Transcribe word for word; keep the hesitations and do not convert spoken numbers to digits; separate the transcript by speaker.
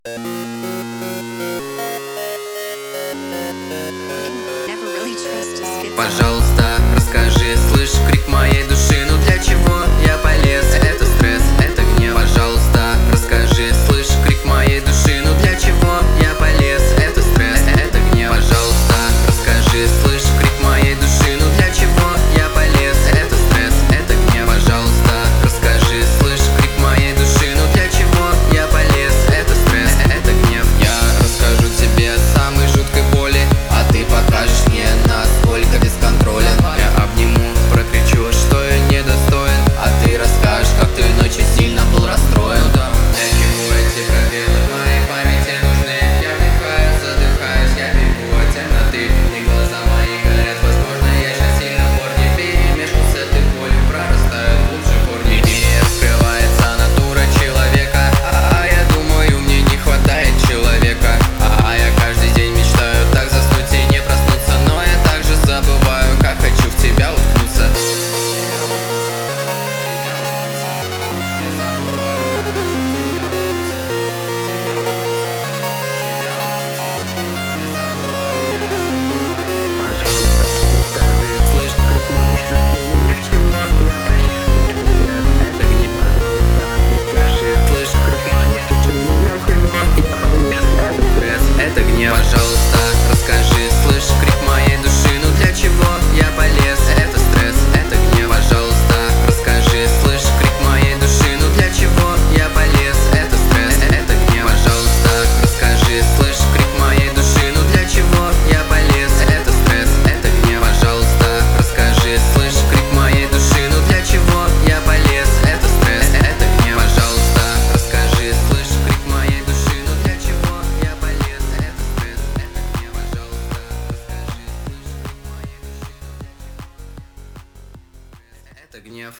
Speaker 1: Пожалуйста, расскажи, слышь, крик моей души, ну для чего я полез? Это стресс, это гнев. Пожалуйста, расскажи, слышь, крик моей души, ну для чего я полез? Это стресс, это гнев. Пожалуйста, расскажи, слышь, крик моей души, ну для чего я полез? Это стресс, это гнев. Пожалуйста, расскажи, слышь, крик моей души, ну для чего я полез? Это стресс, это гнев. Я расскажу тебе о самой жуткой боли, а ты покажешь мне, насколько бесконтролен. Я обниму, прокричу, что я недостоин, а ты расскажешь, как ты ночью сильно был расстроен. Для чего эти пробелы в моей памяти нужны? Я вдыхаю, задыхаюсь, я бегу от темноты, и глаза мои горят. Возможно, я сейчас сильно в корне перемешку с этой болью, прорастают глубже корни. И раскрывается натура человека, а я думаю, мне не хватает человека. А я каждый день мечтаю так заснуть и не проснуться, но я также забываю, как хочу в тебя уткнуться. Это гнев. Пожалуйста, расскажи, слышь, крик моей души, ну для чего я полез? Это стресс, это гнев. Пожалуйста, расскажи, слышь, крик моей души, ну для чего я полез? Это стресс, это гнев. Пожалуйста, расскажи, слышь, крик моей души, ну для чего я полез? Это стресс, это гнев. Пожалуйста, расскажи, слышь, крик моей души, ну для чего я полез? Это стресс, это гнев. Пожалуйста, расскажи, слышь, крик моей души, ну для чего я полез? Это стресс, это гнев. Пожалуйста, расскажи, слышь, крик моей души, ну для чего? Это гнев.